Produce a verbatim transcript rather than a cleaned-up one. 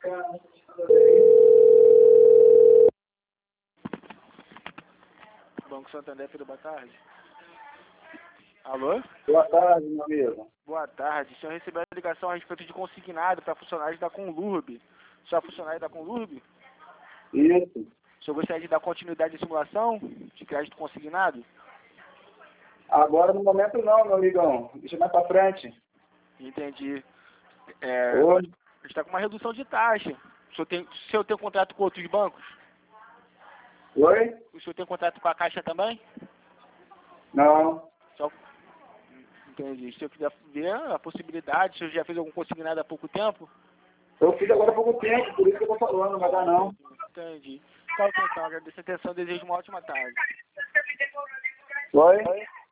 Banco Santander, filho, boa tarde. Alô? Boa tarde, meu amigo. Boa tarde. O senhor recebeu a ligação a respeito de consignado para funcionários da Conlurb. O senhor é funcionário da Conlurb? Isso. O senhor gostaria de dar continuidade à simulação de crédito consignado? Agora no momento não, meu amigão. Deixa mais pra frente. Entendi. É, Oi? a gente está com uma redução de taxa. O senhor tem, o senhor tem contrato com outros bancos? Oi? O senhor tem contrato com a Caixa também? Não. Só... Entendi. Se eu quiser ver a possibilidade, o senhor já fez algum consignado há pouco tempo? Eu fiz agora há pouco tempo, por isso que eu tô falando, não vai dar não. Entendi. Tá ok, então. Agradeço a atenção. Desejo uma ótima tarde. Oi?